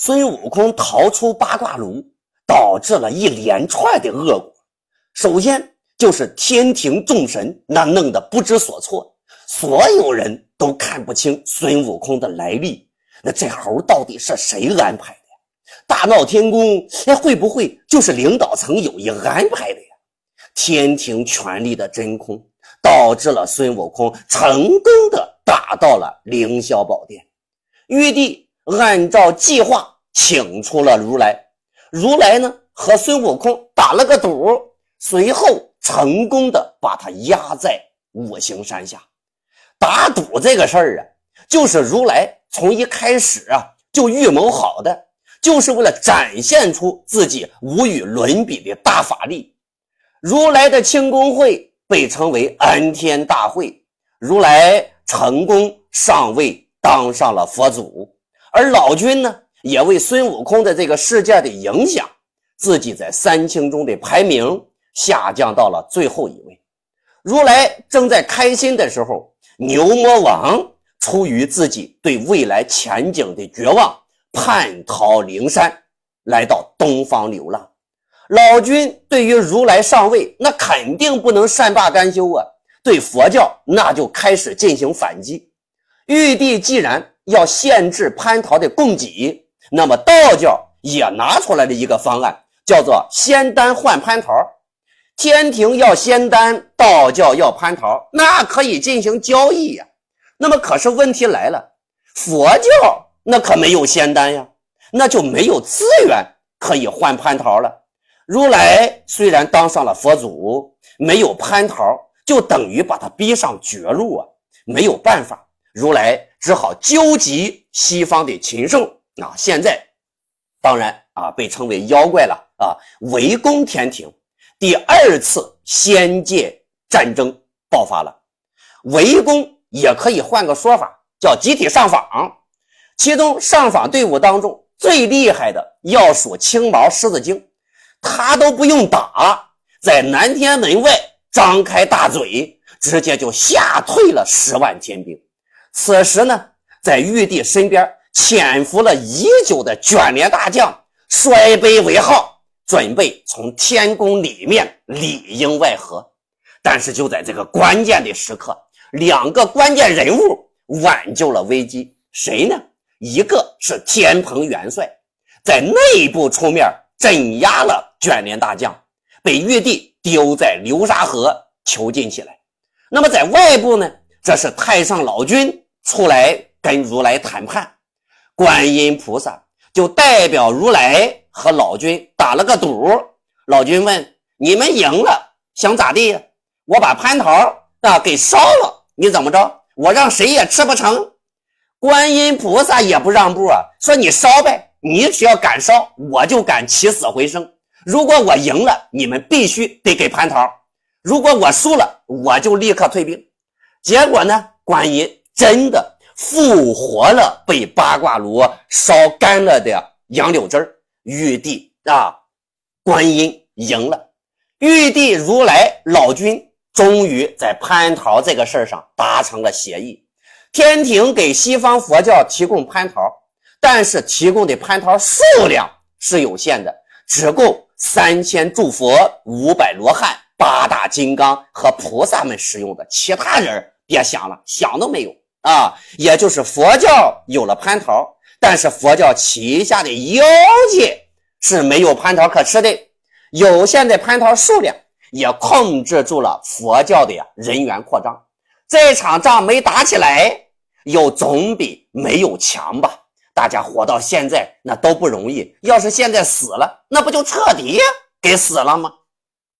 孙悟空逃出八卦炉，导致了一连串的恶果。首先就是天庭众神那弄得不知所措，所有人都看不清孙悟空的来历。那这猴到底是谁安排的呀？大闹天宫会不会就是领导层有意安排的呀？天庭权力的真空导致了孙悟空成功的打到了凌霄宝殿。玉帝按照计划请出了如来，如来呢和孙悟空打了个赌，随后成功的把他压在五行山下。打赌这个事儿啊，就是如来从一开始啊就预谋好的，就是为了展现出自己无与伦比的大法力。如来的庆功会被称为安天大会，如来成功上位，当上了佛祖。而老君呢，也为孙悟空的这个事件的影响，自己在三清中的排名下降到了最后一位。如来正在开心的时候，牛魔王出于自己对未来前景的绝望，叛逃灵山，来到东方流浪。老君对于如来上位，那肯定不能善罢甘休啊，对佛教那就开始进行反击。玉帝既然要限制蟠桃的供给，那么道教也拿出来了一个方案，叫做仙丹换蟠桃。天庭要仙丹，道教要蟠桃，那可以进行交易呀。那么可是问题来了，佛教那可没有仙丹呀，那就没有资源可以换蟠桃了。如来虽然当上了佛祖，没有蟠桃就等于把他逼上绝路啊，没有办法，如来只好纠集西方的禽兽啊，现在当然啊被称为妖怪了啊，围攻天庭。第二次仙界战争爆发了，围攻也可以换个说法，叫集体上访。其中上访队伍当中最厉害的要数青毛狮子精，他都不用打，在南天门外张开大嘴，直接就吓退了10万天兵。此时呢，在玉帝身边潜伏了已久的卷帘大将摔杯为号，准备从天宫里面里应外合。但是就在这个关键的时刻，两个关键人物挽救了危机。谁呢？一个是天蓬元帅，在内部出面镇压了卷帘大将，被玉帝丢在流沙河囚禁起来。那么在外部呢，这是太上老君出来跟如来谈判，观音菩萨就代表如来和老君打了个赌。老君问：你们赢了想咋地呀？我把蟠桃给烧了，你怎么着？我让谁也吃不成。观音菩萨也不让步啊，说你烧呗，你只要敢烧，我就敢起死回生。如果我赢了，你们必须得给蟠桃；如果我输了，我就立刻退兵。结果呢，观音真的复活了被八卦炉烧干了的杨柳枝。玉帝观音赢了，玉帝、如来、老君终于在蟠桃这个事上达成了协议。天庭给西方佛教提供蟠桃，但是提供的蟠桃数量是有限的，只够3000诸佛、500罗汉、8大金刚和菩萨们使用的，其他人别想了，想都没有啊！也就是佛教有了蟠桃，但是佛教旗下的妖界是没有蟠桃可吃的，有限的蟠桃数量也控制住了佛教的人员扩张。这场仗没打起来，又总比没有强吧？大家活到现在那都不容易，要是现在死了，那不就彻底给死了吗？